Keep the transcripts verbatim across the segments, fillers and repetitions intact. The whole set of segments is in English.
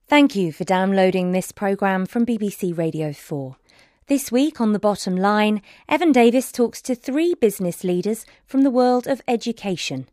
Thank you for downloading this programme from B B C Radio four. This week on The Bottom Line, Evan Davis talks to three business leaders from the world of education.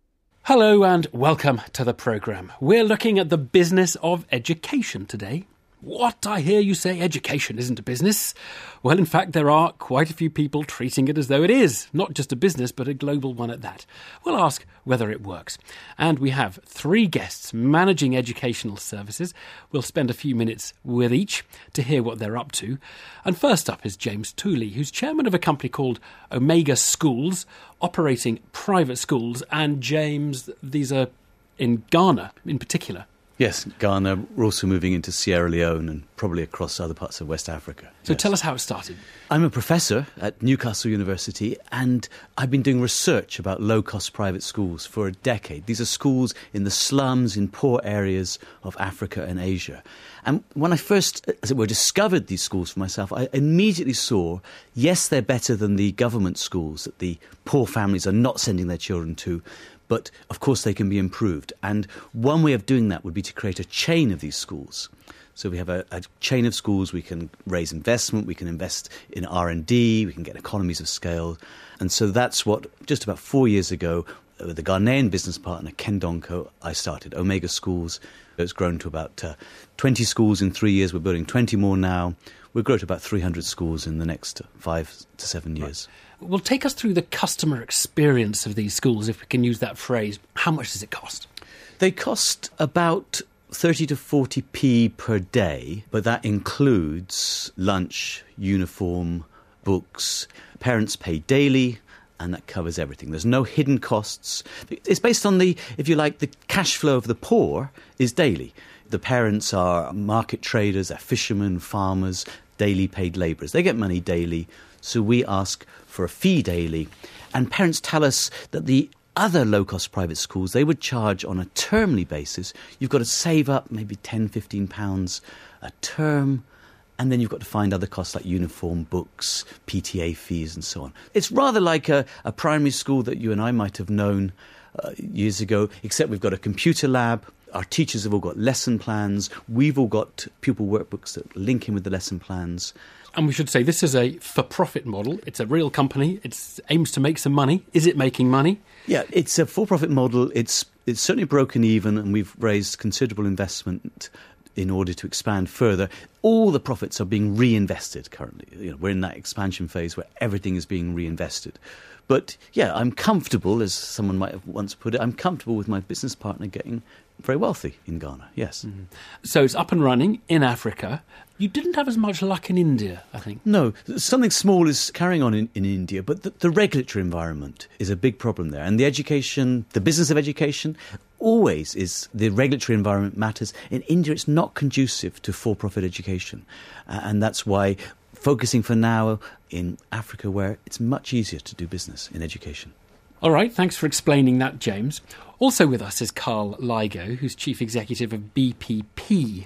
Hello and welcome to the programme. We're looking at the business of education today. What? I hear you say education isn't a business. Well, in fact, there are quite a few people treating it as though it is. Not just a business, but a global one at that. We'll ask whether it works. And we have three guests managing educational services. We'll spend a few minutes with each to hear what they're up to. And first up is James Tooley, who's chairman of a company called Omega Schools, operating private schools. And James, these are in Ghana in particular. Yes, Ghana. We're also moving into Sierra Leone and probably across other parts of West Africa. So yes. Tell us how it started. I'm a professor at Newcastle University and I've been doing research about low-cost private schools for a decade. These are schools in the slums, in poor areas of Africa and Asia. And when I first, as it were, discovered these schools for myself, I immediately saw, yes, they're better than the government schools that the poor families are not sending their children to, but, of course, they can be improved. And one way of doing that would be to create a chain of these schools. So we have a, a chain of schools. We can raise investment. We can invest in R and D. We can get economies of scale. And so that's what, just about four years ago, with the Ghanaian business partner, Ken Donko, I started Omega Schools. It's grown to about uh, twenty schools in three years. We're building twenty more now. We'll grow to about three hundred schools in the next five to seven years. Right. Well, take us through the customer experience of these schools, if we can use that phrase. How much does it cost? They cost about thirty to forty p per day, but that includes lunch, uniform, books. Parents pay daily, and that covers everything. There's no hidden costs. It's based on the, if you like, the cash flow of the poor is daily. The parents are market traders, they're fishermen, farmers, daily paid labourers. They get money daily, so we ask for a fee daily. And parents tell us that the other low-cost private schools, they would charge on a termly basis. You've got to save up maybe ten, fifteen pounds a term, and then you've got to find other costs like uniform, books, P T A fees and so on. It's rather like a, a primary school that you and I might have known uh, years ago, except we've got a computer lab. Our teachers have all got lesson plans. We've all got pupil workbooks that link in with the lesson plans. And we should say this is a for-profit model. It's a real company. It aims to make some money. Is it making money? Yeah, it's a for-profit model. It's it's certainly broken even, and we've raised considerable investment in order to expand further. All the profits are being reinvested currently. You know, we're in that expansion phase where everything is being reinvested. But, yeah, I'm comfortable, as someone might have once put it, I'm comfortable with my business partner getting very wealthy in Ghana, yes. Mm-hmm. So it's up and running in Africa. You didn't have as much luck in India, I think. No, something small is carrying on in, in India, but the, the regulatory environment is a big problem there. And the education, the business of education, always is the regulatory environment matters. In India, it's not conducive to for-profit education. Uh, and that's why focusing for now in Africa, where it's much easier to do business in education. All right, thanks for explaining that, James. Also with us is Carl Ligo, who's Chief Executive of B P P,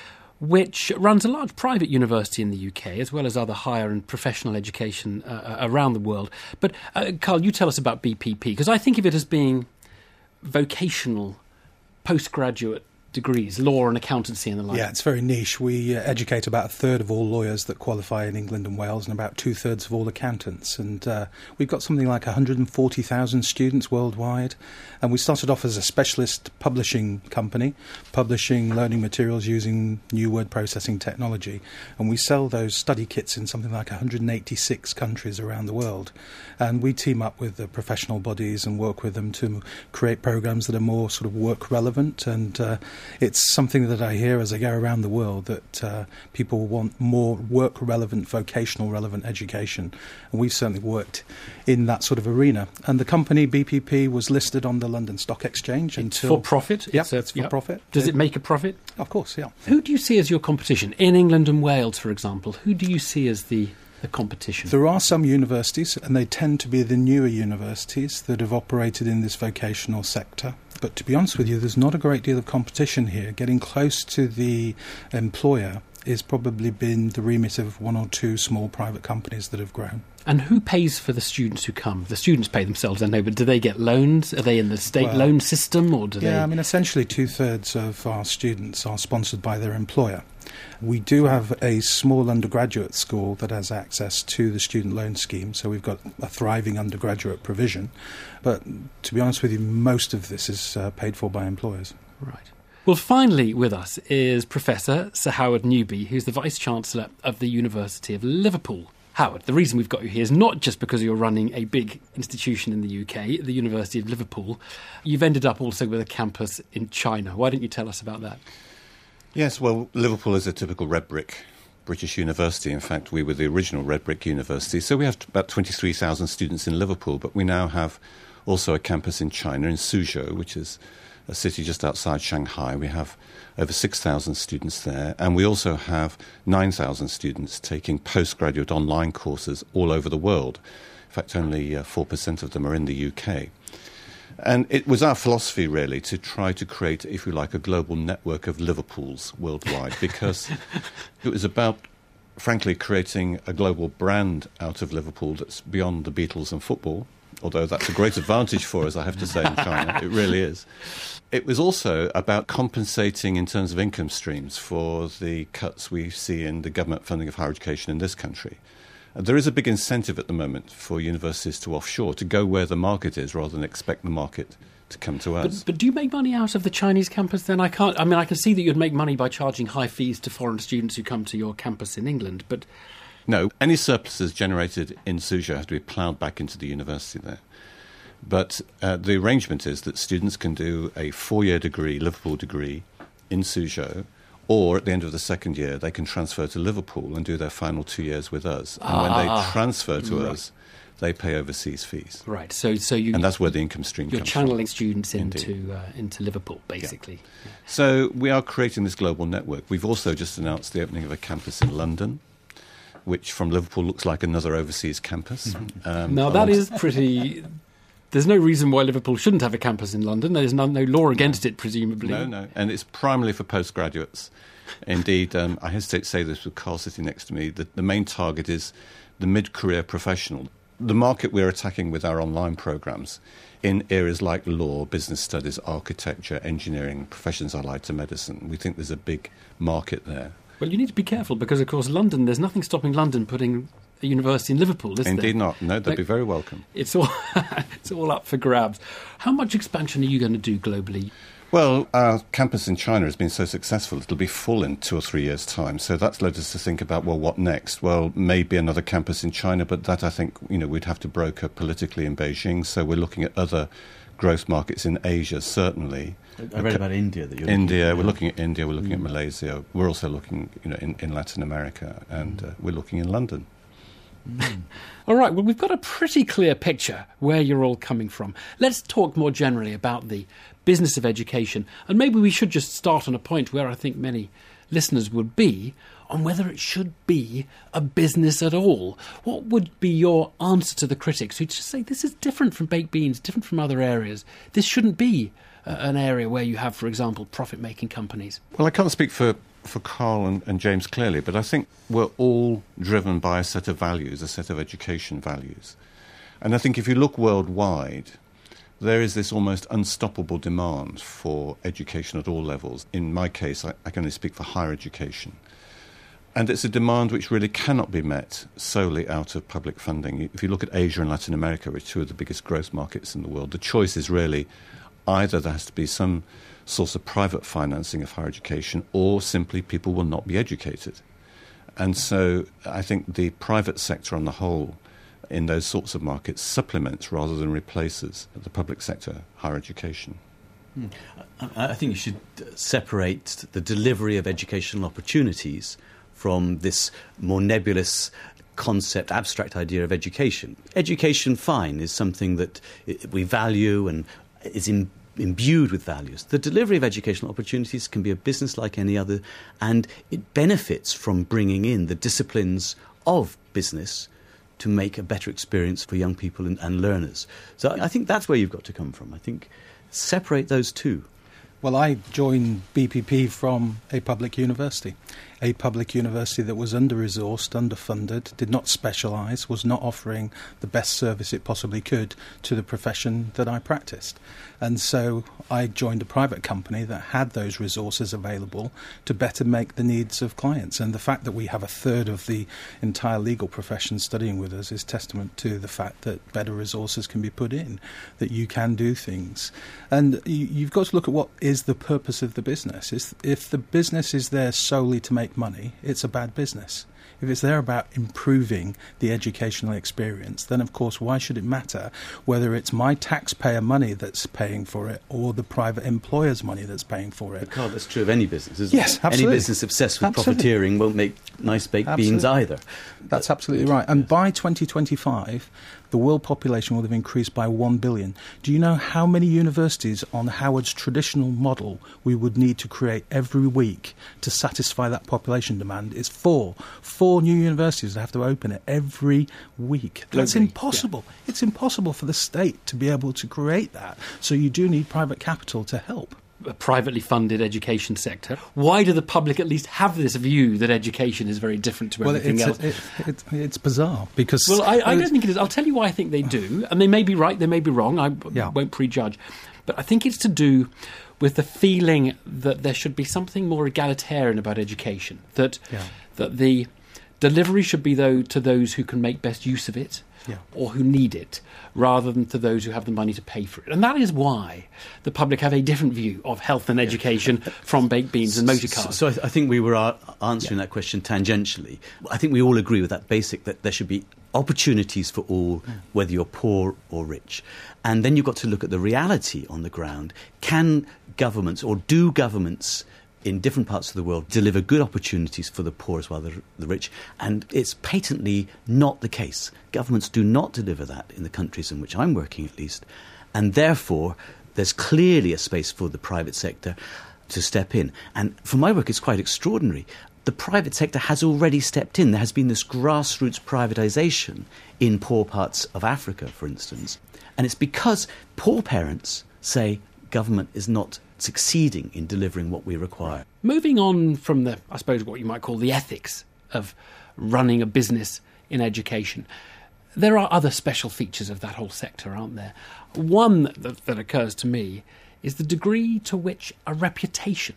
which runs a large private university in the U K, as well as other higher and professional education uh, around the world. But, uh, Carl, you tell us about B P P, because I think of it as being vocational, postgraduate degrees, law and accountancy and the like. Yeah, it's very niche. We uh, educate about a third of all lawyers that qualify in England and Wales and about two-thirds of all accountants. And uh, we've got something like one hundred forty thousand students worldwide. And we started off as a specialist publishing company, publishing learning materials using new word processing technology. And we sell those study kits in something like one hundred eighty-six countries around the world. And we team up with the professional bodies and work with them to create programs that are more sort of work relevant. And uh, it's something that I hear as I go around the world, that uh, people want more work-relevant, vocational-relevant education. And we've certainly worked in that sort of arena. And the company, B P P, was listed on the London Stock Exchange. It's until, for profit? Yeah, it's, it's for yep. profit. Does it make a profit? Of course, yeah. Who do you see as your competition? In England and Wales, for example, who do you see as the... the competition? There are some universities, and they tend to be the newer universities that have operated in this vocational sector. But to be honest with you, there's not a great deal of competition here. Getting close to the employer has probably been the remit of one or two small private companies that have grown. And who pays for the students who come? The students pay themselves, I know, but do they get loans? Are they in the state Well, loan system, or do yeah, they? I mean, essentially two-thirds of our students are sponsored by their employer. We do have a small undergraduate school that has access to the student loan scheme, so we've got a thriving undergraduate provision. But to be honest with you, most of this is uh, paid for by employers. Right. Well, finally with us is Professor Sir Howard Newby, who's the Vice-Chancellor of the University of Liverpool. Howard, the reason we've got you here is not just because you're running a big institution in the U K, the University of Liverpool. You've ended up also with a campus in China. Why don't you tell us about that? Yes, well, Liverpool is a typical red brick British university. In fact, we were the original red brick university. So we have about twenty-three thousand students in Liverpool, but we now have also a campus in China, in Suzhou, which is a city just outside Shanghai. We have over six thousand students there, and we also have nine thousand students taking postgraduate online courses all over the world. In fact, only uh, four percent of them are in the U K. And it was our philosophy, really, to try to create, if you like, a global network of Liverpools worldwide, because it was about, frankly, creating a global brand out of Liverpool that's beyond the Beatles and football, although that's a great advantage for us, I have to say, in China. It really is. It was also about compensating in terms of income streams for the cuts we see in the government funding of higher education in this country. Uh, there is a big incentive at the moment for universities to offshore, to go where the market is rather than expect the market to come to us. But, but do you make money out of the Chinese campus then? I can't. I mean, I can see that you'd make money by charging high fees to foreign students who come to your campus in England, but... No, any surpluses generated in Suzhou have to be ploughed back into the university there. But uh, the arrangement is that students can do a four-year degree, Liverpool degree, in Suzhou, or at the end of the second year, they can transfer to Liverpool and do their final two years with us. And Ah, when they transfer to right. us, they pay overseas fees. Right, so so you... And that's where the income stream You're comes channeling from. students Indeed. into uh, into Liverpool, basically. Yeah. So we are creating this global network. We've also just announced the opening of a campus in London, which from Liverpool looks like another overseas campus. Um, Now, that along- is pretty... There's no reason why Liverpool shouldn't have a campus in London. There's no, no law against it, presumably. No, no. And it's primarily for postgraduates. Indeed, um, I hesitate to say this with Carl sitting next to me, that the main target is the mid-career professional. The market we're attacking with our online programmes in areas like law, business studies, architecture, engineering, professions allied to medicine. We think there's a big market there. Well, you need to be careful because, of course, London, there's nothing stopping London putting a university in Liverpool, is there? Indeed not. No, they'd Like- be very welcome. It's all, it's all up for grabs. How much expansion are you going to do globally? Well, our campus in China has been so successful, it'll be full in two or three years' time. So that's led us to think about, well, what next? Well, maybe another campus in China, but that I think, you know, we'd have to broker politically in Beijing. So we're looking at other growth markets in Asia, certainly. I read about India. That you're India, looking we're at. looking at India, we're looking Mm. at Malaysia. We're also looking, you know, in, in Latin America, and uh, we're looking in London. All right, well, we've got a pretty clear picture where you're all coming from. Let's talk more generally about the business of education. And maybe we should just start on a point where I think many listeners would be, on whether it should be a business at all. What would be your answer to the critics who just say this is different from baked beans, different from other areas? This shouldn't be uh, an area where you have, for example, profit-making companies. Well, I can't speak for, for Carl and, and James clearly, but I think we're all driven by a set of values, a set of education values. And I think if you look worldwide, there is this almost unstoppable demand for education at all levels. In my case, I, I can only speak for higher education. And it's a demand which really cannot be met solely out of public funding. If you look at Asia and Latin America, which are two of the biggest growth markets in the world, the choice is really either there has to be some source of private financing of higher education, or simply people will not be educated. And so I think the private sector on the whole in those sorts of markets supplements rather than replaces the public sector higher education. Hmm. I, I think you should separate the delivery of educational opportunities from this more nebulous concept, abstract idea of education. Education, fine, is something that we value and is in, imbued with values. The delivery of educational opportunities can be a business like any other, and it benefits from bringing in the disciplines of business to make a better experience for young people and, and learners. So I think that's where you've got to come from. I think separate those two. Well, I joined B P P from a public university, a public university that was under-resourced, underfunded, did not specialise, was not offering the best service it possibly could to the profession that I practised. And so I joined a private company that had those resources available to better make the needs of clients. And the fact that we have a third of the entire legal profession studying with us is testament to the fact that better resources can be put in, that you can do things. And you, you've got to look at what is the purpose of the business. It's, if the business is there solely to make money, it's a bad business. If it's there about improving the educational experience, then of course why should it matter whether it's my taxpayer money that's paying for it or the private employer's money that's paying for it? Carl, that's true of any business, isn't yes, it? Absolutely. Any business obsessed with Absolutely. profiteering won't make nice baked Absolutely. beans either. That's absolutely right. And by twenty twenty-five, the world population will have increased by one billion. Do you know how many universities on Howard's traditional model we would need to create every week to satisfy that population demand? It's four. Four new universities that have to open it every week. That's Globally, impossible. Yeah. It's impossible for the state to be able to create that. So you do need private capital to help. A privately funded education sector. Why do the public at least have this view that education is very different to well, everything it's, else? It, it, it's bizarre because... Well, I, I don't think it is. I'll tell you why I think they do. And they may be right, they may be wrong. I Yeah. won't prejudge. But I think it's to do with the feeling that there should be something more egalitarian about education. That, Yeah. that the delivery should be though to those who can make best use of it. Yeah. Or who need it, rather than to those who have the money to pay for it. And that is why the public have a different view of health and education from baked beans and motor cars. So I, th- I think we were uh, answering Yeah. that question tangentially. I think we all agree with that basic, that there should be opportunities for all, whether you're poor or rich. And then you've got to look at the reality on the ground. Can governments, or do governments in different parts of the world, deliver good opportunities for the poor as well as the rich? And it's patently not the case. Governments do not deliver that in the countries in which I'm working, at least. And therefore, there's clearly a space for the private sector to step in. And for my work, it's quite extraordinary. The private sector has already stepped in. There has been this grassroots privatisation in poor parts of Africa, for instance. And it's because poor parents say government is not succeeding in delivering what we require. Moving on from the, I suppose, what you might call the ethics of running a business in education, there are other special features of that whole sector, aren't there? One that, that occurs to me is the degree to which a reputation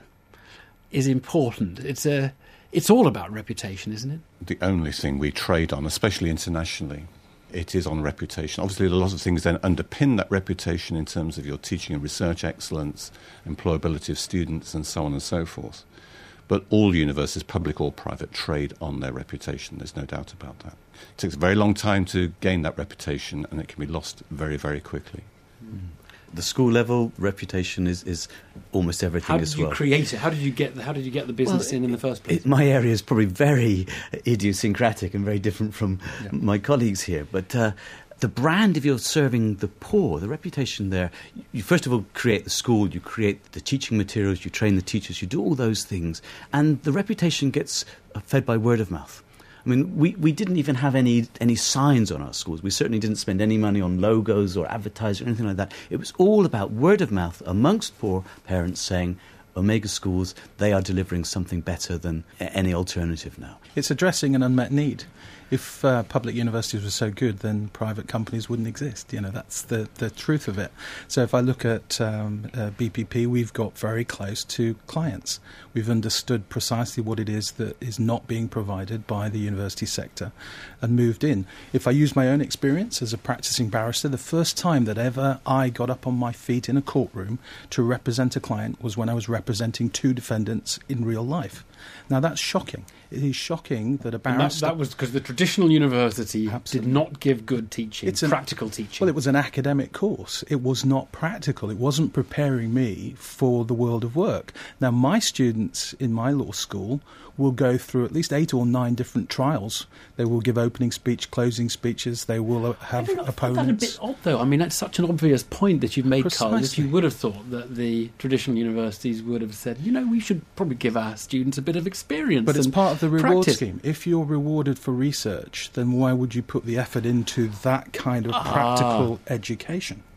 is important. It's a, it's all about reputation, isn't it? The only thing we trade on, especially internationally, it is on reputation. Obviously, a lot of things then underpin that reputation in terms of your teaching and research excellence, employability of students, and so on and so forth. But all universities, public or private, trade on their reputation. There's no doubt about that. It takes a very long time to gain that reputation, and it can be lost very, very quickly. Mm. The school level reputation is, is almost everything How did as you well. create it? How did you get the, how did you get the business Well, in in the first place? It, my area is probably very idiosyncratic and very different from Yeah. my colleagues here. But uh, the brand, if you're serving the poor, the reputation there, you first of all create the school, you create the teaching materials, you train the teachers, you do all those things. And the reputation gets fed by word of mouth. I mean, we, we didn't even have any any signs on our schools. We certainly didn't spend any money on logos or advertising or anything like that. It was all about word of mouth amongst poor parents saying, Omega Schools, they are delivering something better than any alternative now. It's addressing an unmet need. If uh, public universities were so good, then private companies wouldn't exist. You know, that's the, the truth of it. So if I look at um, uh, B P P, we've got very close to clients. We've understood precisely what it is that is not being provided by the university sector and moved in. If I use my own experience as a practicing barrister, the first time that ever I got up on my feet in a courtroom to represent a client was when I was representing two defendants in real life. Now, that's shocking. It is shocking that a And that, barrister... that was because the traditional university Absolutely. did not give good teaching, It's an- practical teaching. Well, it was an academic course. It was not practical. It wasn't preparing me for the world of work. Now, my students in my law school will go through at least eight or nine different trials. They will give opening speech, closing speeches. They will uh, have I think I find opponents. that a bit odd, though. I mean, that's such an obvious point that you've made, Carl, that Precisely. you would have thought that the traditional universities would have said, you know, we should probably give our students a bit of experience. But it's and part of the reward practice. scheme. If you're rewarded for research, then why would you put the effort into that kind of Ah. practical education?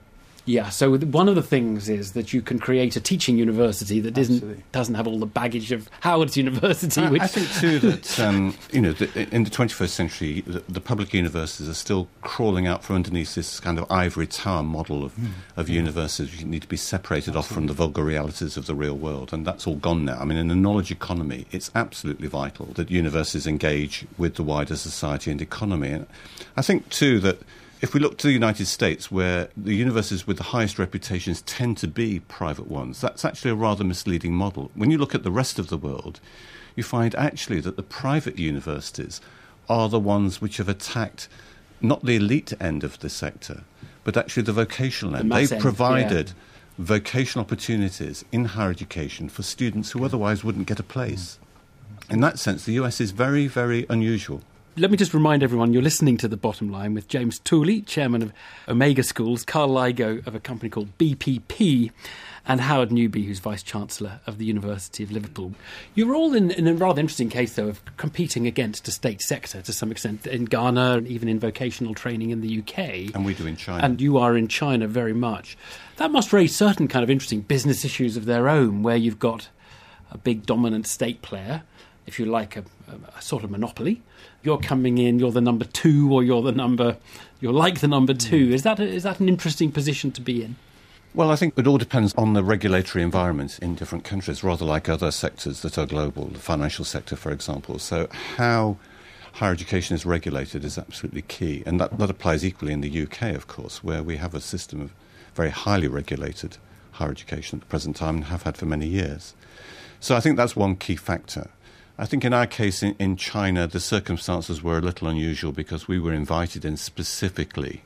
Yeah, so one of the things is that you can create a teaching university that isn't, doesn't have all the baggage of Howard's University. I, which I think, too, that um, you know, the, in the twenty-first century, the, the public universities are still crawling out from underneath this kind of ivory tower model of, mm. of universities which need to be separated absolutely. off from the vulgar realities of the real world, and that's all gone now. I mean, in a knowledge economy, it's absolutely vital that universities engage with the wider society and economy. And I think, too, that if we look to the United States, where the universities with the highest reputations tend to be private ones, that's actually a rather misleading model. When you look at the rest of the world, you find actually that the private universities are the ones which have attacked not the elite end of the sector, but actually the vocational end. The They've end, provided yeah. vocational opportunities in higher education for students who otherwise wouldn't get a place. In that sense, the U S is very, very unusual. Let me just remind everyone, you're listening to The Bottom Line with James Tooley, chairman of Omega Schools, Carl Ligo of a company called B P P, and Howard Newby, who's Vice-Chancellor of the University of Liverpool. You're all in, in a rather interesting case, though, of competing against a state sector to some extent in Ghana and even in vocational training in the U K. And we do in China. And you are in China very much. That must raise certain kind of interesting business issues of their own, where you've got a big dominant state player, if you like, a, a, a sort of monopoly. You're coming in, you're the number two, or you're the number, you're like the number two. Is that a, is that an interesting position to be in? Well, I think it all depends on the regulatory environment in different countries, rather like other sectors that are global, the financial sector, for example. So how higher education is regulated is absolutely key. And that, that applies equally in the U K, of course, where we have a system of very highly regulated higher education at the present time and have had for many years. So I think that's one key factor. I think in our case in, in China, the circumstances were a little unusual because we were invited in specifically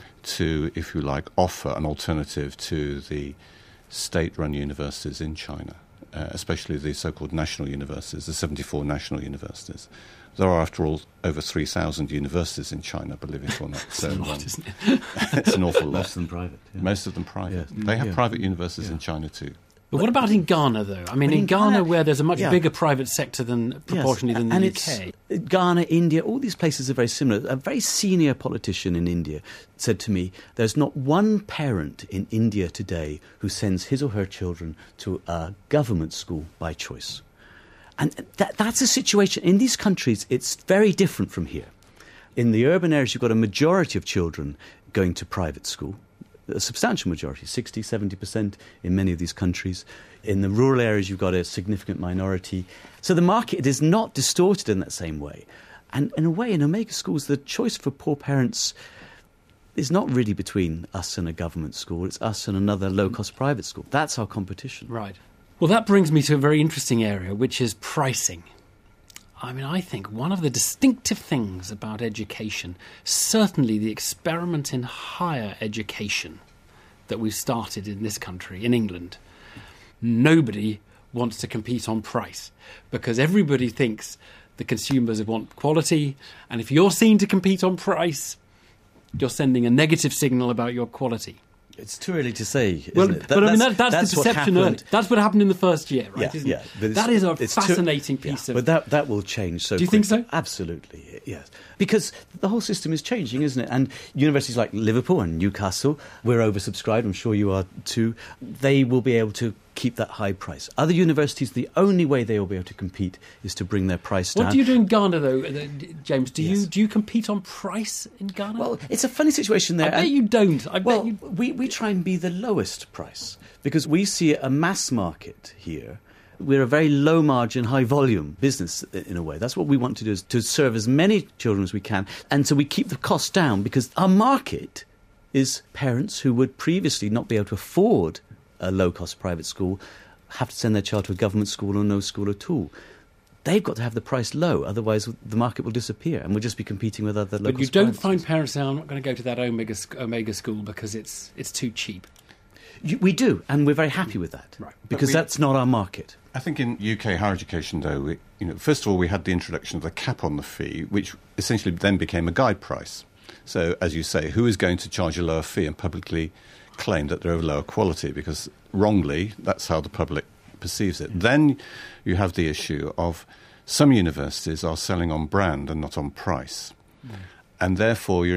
to, if you like, offer an alternative to the state-run universities in China, uh, especially the so-called national universities, the seventy-four national universities. There are, after all, over three thousand universities in China, believe it or not. So, a lot, um, isn't it? It's an awful lot. Most of them private. Yeah. Most of them private. Yeah. They have Yeah. private universities Yeah. in China too. But what about in Ghana, though? I mean, But in, in Ghana, Ghana- where there's a much yeah. bigger private sector than proportionally Yes, than and the U it's, K. Ghana, India, all these places are very similar. A very senior politician in India said to me, there's not one parent in India today who sends his or her children to a government school by choice. And that, that's a situation, in these countries, it's very different from here. In the urban areas, you've got a majority of children going to private school. A substantial majority, sixty, seventy percent in many of these countries. In the rural areas, you've got a significant minority. So the market is not distorted in that same way. And in a way, in Omega Schools, the choice for poor parents is not really between us and a government school. It's us and another low-cost private school. That's our competition. Right. Well, that brings me to a very interesting area, which is pricing. I mean, I think one of the distinctive things about education, certainly the experiment in higher education that we've started in this country, in England, nobody wants to compete on price because everybody thinks the consumers want quality, and if you're seen to compete on price, you're sending a negative signal about your quality. It's too early to say, isn't Well, it? That- but I mean, that, that's, that's the what perception happened. early. That's what happened in the first year, right? Yeah, isn't yeah. it? But it's- That is a it's too- fascinating yeah, piece of... But that, that will change so Do you think quickly. so? Absolutely, yes. Because the whole system is changing, isn't it? And universities like Liverpool and Newcastle, we're oversubscribed, I'm sure you are too, they will be able to keep that high price. Other universities, the only way they will be able to compete is to bring their price down. What do you do in Ghana, though, uh, James? Do Yes. you do you compete on price in Ghana? Well, it's a funny situation there. I bet and- you don't. I well, bet you... we, we try and be the lowest price because we see a mass market here. We're a very low margin, high volume business in a way. That's what we want to do, is to serve as many children as we can. And so we keep the cost down because our market is parents who would previously not be able to afford a low-cost private school, have to send their child to a government school or no school at all. They've got to have the price low, otherwise the market will disappear and we'll just be competing with other low-cost But you don't private find schools. parents saying, I'm not going to go to that Omega, sc- Omega school because it's it's too cheap. You, we do, and we're very happy with that, Right. because we- that's not our market. I think in U K higher education, though, we, you know, first of all, we had the introduction of the cap on the fee, which essentially then became a guide price. So, as you say, who is going to charge a lower fee and publicly claim that they're of lower quality? Because wrongly, that's how the public perceives it. Then you have the issue of some universities are selling on brand and not on price. Mm. And therefore, you're in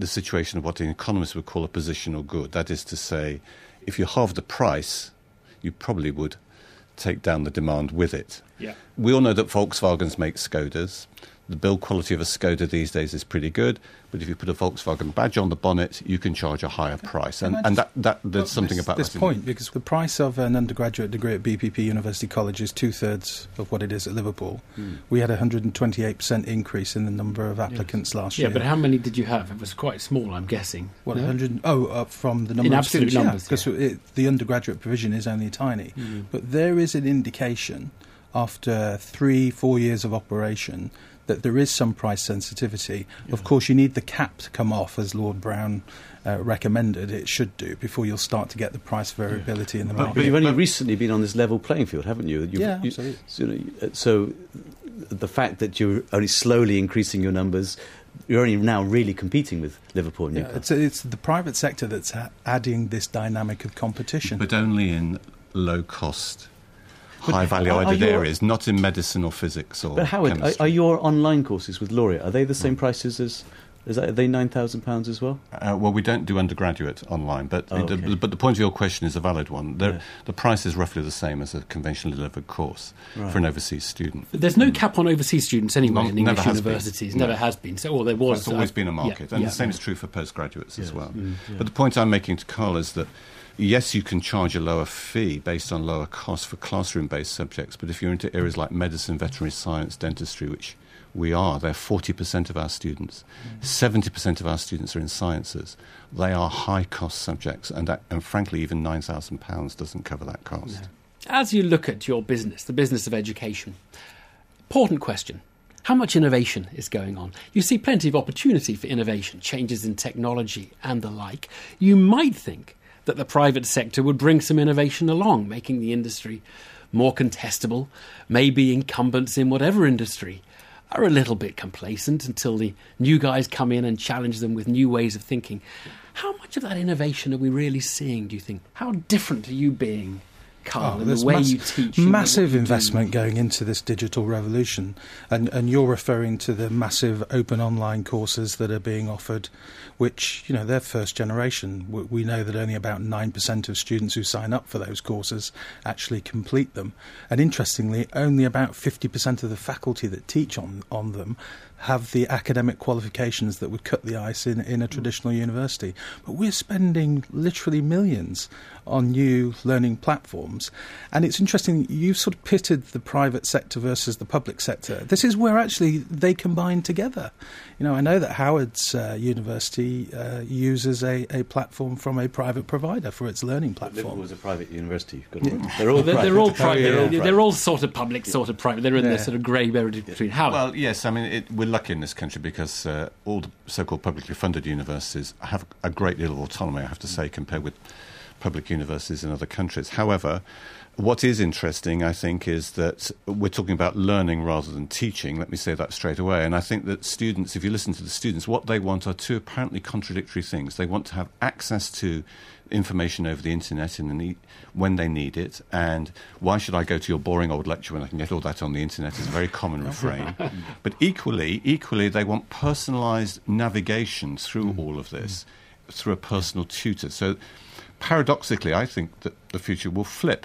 the situation of what an economist would call a positional good. That is to say, if you halve the price, you probably would take down the demand with it. Yeah. We all know that Volkswagens make Skodas. The build quality of a Skoda these days is pretty good, but if you put a Volkswagen badge on the bonnet, you can charge a higher price. And, and that, that there's something this, about this that point, because the price of an undergraduate degree at B P P University College is two-thirds of what it is at Liverpool. Mm. We had a one hundred twenty-eight percent increase in the number of applicants yes. last yeah, year. Yeah, but how many did you have? It was quite small, I'm guessing. What, no? one hundred? Oh, uh, from the number in of absolute students? numbers, because yeah. yeah, the undergraduate provision is only tiny. Mm. But there is an indication after three, four years of operation that there is some price sensitivity. Yeah. Of course, you need the cap to come off, as Lord Brown uh, recommended it should do, before you'll start to get the price variability yeah. in the market. But you've only recently been on this level playing field, haven't you? You've, yeah, you, absolutely. So, you know, so the fact that you're only slowly increasing your numbers, you're only now really competing with Liverpool and yeah, Newcastle. It's, it's the private sector that's ha- adding this dynamic of competition. But only in low-cost, high value-added areas, not in medicine or physics or But Howard, are, chemistry. are your online courses with Laureate, are they the same prices as, is that, are they nine thousand pounds as well? Uh, well, we don't do undergraduate online, but Oh, okay. it, but the point of your question is a valid one. Yeah. The price is roughly the same as a conventionally delivered course Right. for an overseas student. But there's no cap on overseas students anyway No, in English never has been. universities. No. Never has been. So, well, there was. It's always uh, been a market, yeah, and yeah. the same is true for postgraduates Yes. as well. Mm, yeah. But the point I'm making to Carl is that, yes, you can charge a lower fee based on lower costs for classroom-based subjects, but if you're into areas like medicine, veterinary science, dentistry, which we are, they're forty percent of our students. Mm. seventy percent of our students are in sciences. They are high-cost subjects, and, that, and frankly, even nine thousand pounds doesn't cover that cost. No. As you look at your business, the business of education, important question. How much innovation is going on? You see plenty of opportunity for innovation, changes in technology and the like. You might think that the private sector would bring some innovation along, making the industry more contestable. Maybe incumbents in whatever industry are a little bit complacent until the new guys come in and challenge them with new ways of thinking. How much of that innovation are we really seeing, do you think? How different are you being, Carl, Oh, in there's the way mass- you teach? and Massive what you investment do? going into this digital revolution. And, and you're referring to the massive open online courses that are being offered, which, you know, they're first generation. We, we know that only about nine percent of students who sign up for those courses actually complete them. And interestingly, only about fifty percent of the faculty that teach on, on them have the academic qualifications that would cut the ice in, in a traditional university. But we're spending literally millions on new learning platforms. And it's interesting, you've sort of pitted the private sector versus the public sector. This is where actually they combine together. You know, I know that Howard's uh, university uh, uses a, a platform from a private provider for its learning Liverpool Oh. platform. was a private university. You've got to remember. They're all They're, private. they're all private. Yeah, They're, private. they're all sort of public, sort of private. They're in Yeah. the sort of grey area between. Howard. Well, yes, I mean, it, we're lucky in this country because uh, all the so-called publicly funded universities have a great deal of autonomy, I have to say, compared with public universities in other countries. However, what is interesting, I think, is that we're talking about learning rather than teaching. Let me say that straight away. And I think that students, if you listen to the students, what they want are two apparently contradictory things. They want to have access to information over the internet in the need, when they need it, and why should I go to your boring old lecture when I can get all that on the internet is a very common refrain. But equally, equally, they want personalised navigation through all of this, through a personal tutor. So paradoxically, I think that the future will flip.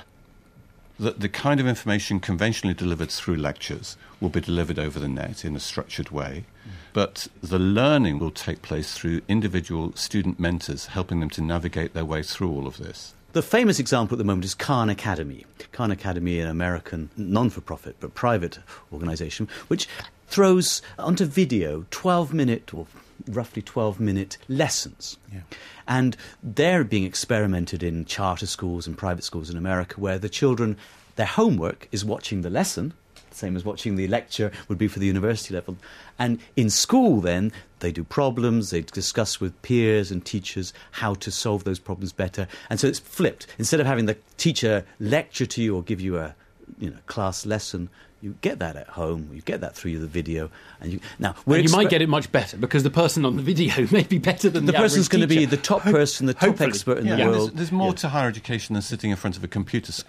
That the kind of information conventionally delivered through lectures will be delivered over the net in a structured way, mm. but the learning will take place through individual student mentors helping them to navigate their way through all of this. The famous example at the moment is Khan Academy. Khan Academy, an American non-for-profit but private organisation, which throws onto video twelve-minute or roughly twelve-minute lessons. Yeah. And they're being experimented in charter schools and private schools in America where the children, their homework is watching the lesson, same as watching the lecture would be for the university level. And in school then, they do problems, they discuss with peers and teachers how to solve those problems better. And so it's flipped. Instead of having the teacher lecture to you or give you a you know class lesson, you get that at home. You get that through the video, and you now we're And you expe- might get it much better because the person on the video may be better than the the, person's going to be the top person, the top hopefully. expert in Yeah, the and world. there's, there's more Yeah. to higher education than sitting in front of a computer screen.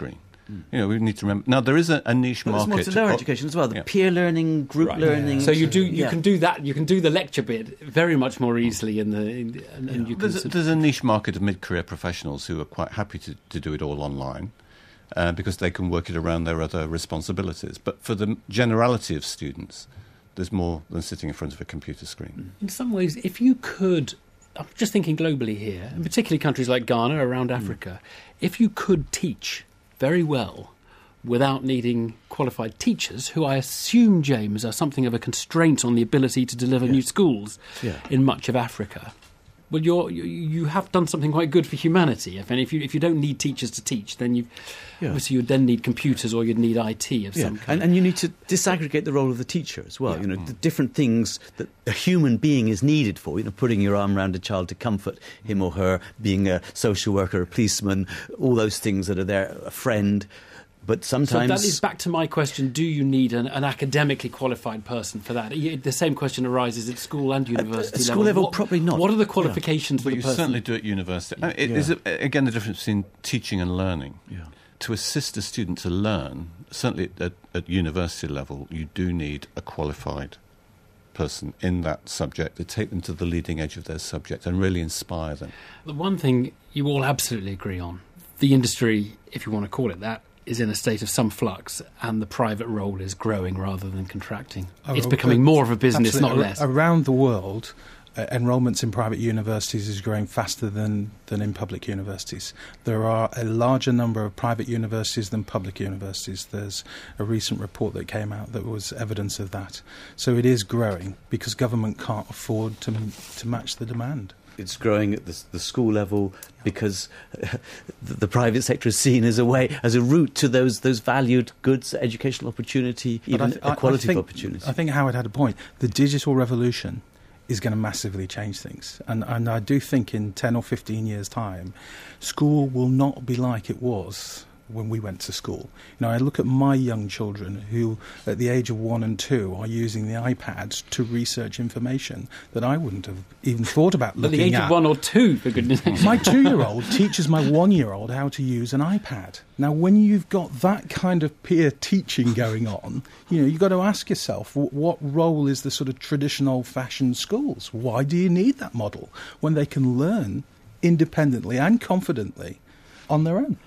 Mm. You know, we need to remember. Now, there is a, a niche but market. There's more to lower education as well. The yeah. peer learning, group right. learning. Yeah. So you do, you yeah. can do that. You can do the lecture bit very much more easily in the. In, and, and yeah. you can there's, sort a, there's a niche market of mid-career professionals who are quite happy to, to do it all online. Uh, because they can work it around their other responsibilities. But for the generality of students, there's more than sitting in front of a computer screen. In some ways, if you could, I'm just thinking globally here, and particularly countries like Ghana, around Africa, mm. if you could teach very well without needing qualified teachers, who I assume, James, are something of a constraint on the ability to deliver yeah. new schools yeah. in much of Africa. Well, you're, you you have done something quite good for humanity. If, and if you if you don't need teachers to teach, then you yeah. obviously you'd then need computers or you'd need I T of yeah. some kind. And, and you need to disaggregate the role of the teacher as well. Yeah. You know, mm. the different things that a human being is needed for. You know, putting your arm around a child to comfort him or her, being a social worker, a policeman, all those things that are there, a friend. But sometimes... So that leads back to my question, do you need an, an academically qualified person for that? The same question arises at school and university at, at school level. level, what, probably not. What are the qualifications yeah. for but the you person? certainly do at university. I mean, it yeah. is, a, again, the difference between teaching and learning. Yeah. To assist a student to learn, certainly at, at university level, you do need a qualified person in that subject to take them to the leading edge of their subject and really inspire them. The one thing you all absolutely agree on, the industry, if you want to call it that, is in a state of some flux, and the private role is growing rather than contracting. Oh, it's becoming more of a business, absolutely. not less. Around the world, uh, enrolments in private universities is growing faster than, than in public universities. There are a larger number of private universities than public universities. There's a recent report that came out that was evidence of that. So it is growing because government can't afford to to match the demand. It's growing at the, the school level because uh, the, the private sector is seen as a way, as a route to those those valued goods, educational opportunity, even th- equality I think, of opportunity. I think Howard had a point. The digital revolution is going to massively change things. And, and I do think in ten or fifteen years' time, school will not be like it was when we went to school. You know, I look at my young children who, at the age of one and two, are using the iPads to research information that I wouldn't have even thought about looking at. At the age at. of one or two, for goodness sake. My two-year-old teaches my one-year-old how to use an iPad. Now, when you've got that kind of peer teaching going on, you know, you've got to ask yourself, what role is the sort of traditional old-fashioned schools? Why do you need that model when they can learn independently and confidently on their own?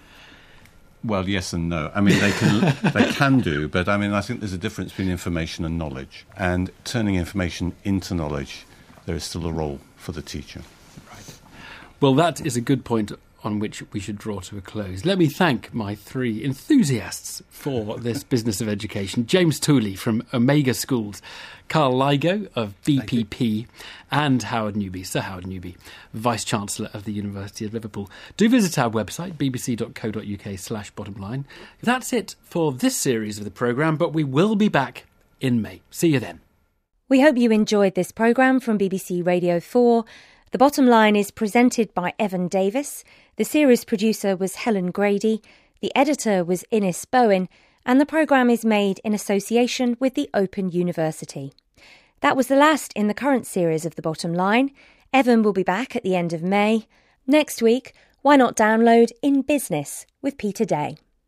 Well, yes and no. I mean, they can they can do, but I mean, I think there's a difference between information and knowledge. And turning information into knowledge, there is still a role for the teacher. Right. Well, that is a good point on which we should draw to a close. Let me thank my three enthusiasts for this business of education. James Tooley from Omega Schools, Carl Ligo of B P P, and Howard Newby, Sir Howard Newby, Vice-Chancellor of the University of Liverpool. Do visit our website, bbc.co.uk slash bottom line. That's it for this series of the programme, but we will be back in May. See you then. We hope you enjoyed this programme from B B C Radio four. The Bottom Line is presented by Evan Davis. The series producer was Helen Grady. The editor was Innes Bowen. And the programme is made in association with the Open University. That was the last in the current series of The Bottom Line. Evan will be back at the end of May. Next week, why not download In Business with Peter Day?